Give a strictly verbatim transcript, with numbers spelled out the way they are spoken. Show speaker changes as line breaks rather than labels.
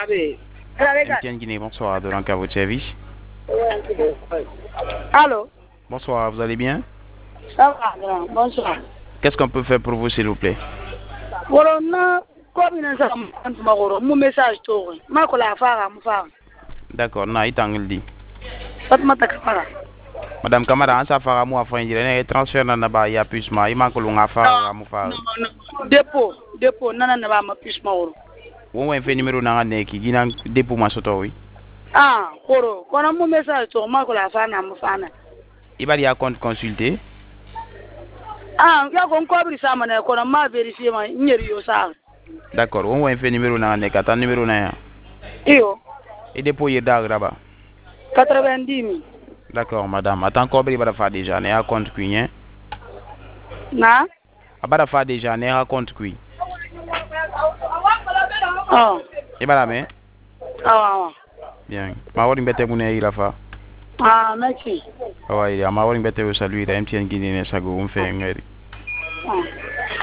M T N Guinée, bonsoir, donc à votre service.
Allô?
Bonsoir, vous allez bien?
Ça va, grand, bonsoir.
Qu'est-ce qu'on peut faire pour vous, s'il vous plaît?
Voilà, na combien ça m'a mon message tout. Ma ko la fara mu fara.
D'accord, na itangul di.
Fatma ta kamara.
Madame Kamara, an sa fara mu afan jire ne transfert na ba ya plus ma ima ko lunga fara mu fara.
Non, non. Dépôt, dépôt nana na ba ma plus ma woro.
Wo wen fe numéro na ne ki gina dépôt ma soto wi.
Ah, koro, kono mu message to ma ko la fara na mu fana.
Ibali ya compte consulté.
Ah, ya ko ko bi sama na kono ma vérifier ma nyeri yo sa.
D'accord, wo wen fe numéro na ne ka ta numéro na ya.
Iyo.
Et dépôt ye dag là-bas.
quatre-vingt-dix mille.
D'accord, madame. Attends, combien il va faire déjà? Ne a compte cuit.
Na?
Abara fa déjà ne a compte cuit.
Ah.
Et bala me?
Ah.
Bien. Ma wori mbete mu ne ira fa.
Ah, merci.
Ah ouais, ma wori mbete o saluer M T N Guinée ne sago on fait ngari.
Ah.